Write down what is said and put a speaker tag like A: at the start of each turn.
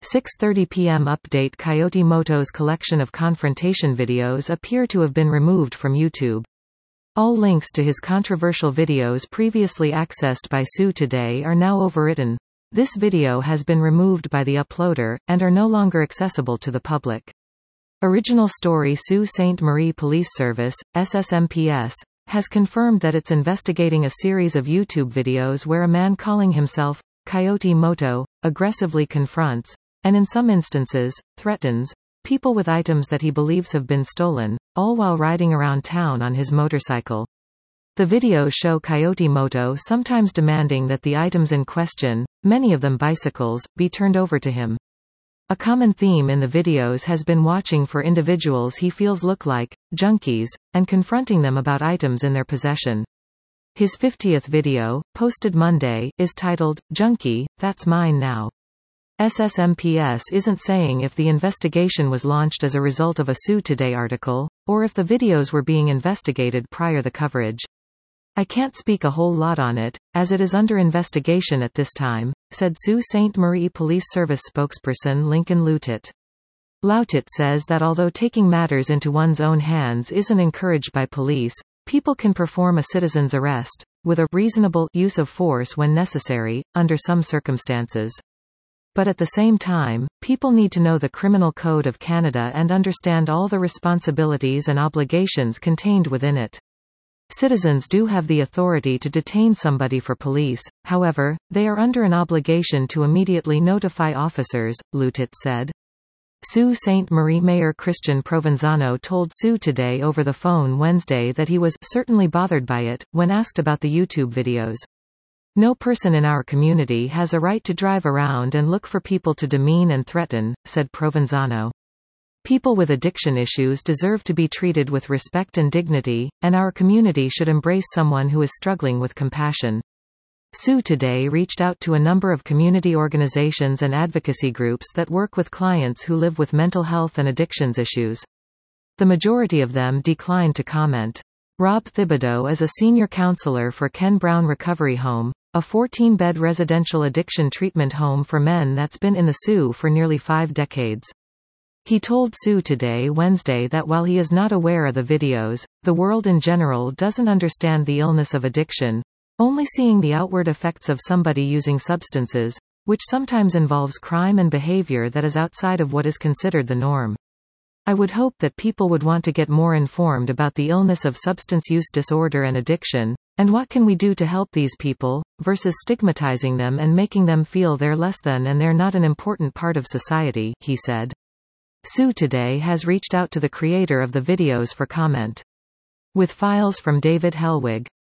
A: 6:30 p.m. Update. Coyote Moto's collection of confrontation videos appear to have been removed from YouTube. All links to his controversial videos previously accessed by Sue Today are now overwritten. This video has been removed by the uploader, and are no longer accessible to the public. Original story. Sault Ste. Marie Police Service, SSMPS, has confirmed that it's investigating a series of YouTube videos where a man calling himself Coyote Moto aggressively confronts, and in some instances, threatens, people with items that he believes have been stolen, all while riding around town on his motorcycle. The videos show Coyote Moto sometimes demanding that the items in question, many of them bicycles, be turned over to him. A common theme in the videos has been watching for individuals he feels look like junkies, and confronting them about items in their possession. His 50th video, posted Monday, is titled, "Junkie, That's Mine Now." SSMPS isn't saying if the investigation was launched as a result of a Sue Today article, or if the videos were being investigated prior to the coverage. "I can't speak a whole lot on it, as it is under investigation at this time," said Sault Ste. Marie Police Service spokesperson Lincoln Loutet. Loutet says that although taking matters into one's own hands isn't encouraged by police, people can perform a citizen's arrest, with a reasonable use of force when necessary, under some circumstances. But at the same time, people need to know the Criminal Code of Canada and understand all the responsibilities and obligations contained within it. Citizens do have the authority to detain somebody for police, however, they are under an obligation to immediately notify officers, Loutet said. Sault Ste. Marie Mayor Christian Provenzano told Sue Today over the phone Wednesday that he was certainly bothered by it, when asked about the YouTube videos. "No person in our community has a right to drive around and look for people to demean and threaten," said Provenzano. "People with addiction issues deserve to be treated with respect and dignity, and our community should embrace someone who is struggling with compassion." Sue Today reached out to a number of community organizations and advocacy groups that work with clients who live with mental health and addictions issues. The majority of them declined to comment. Rob Thibodeau is a senior counselor for Ken Brown Recovery Home, a 14-bed residential addiction treatment home for men that's been in the Soo for nearly 5 decades. He told Sue Today Wednesday that while he is not aware of the videos, the world in general doesn't understand the illness of addiction, only seeing the outward effects of somebody using substances, which sometimes involves crime and behavior that is outside of what is considered the norm. "I would hope that people would want to get more informed about the illness of substance use disorder and addiction, and what can we do to help these people, versus stigmatizing them and making them feel they're less than and they're not an important part of society," he said. Sue Today has reached out to the creator of the videos for comment. With files from David Helwig,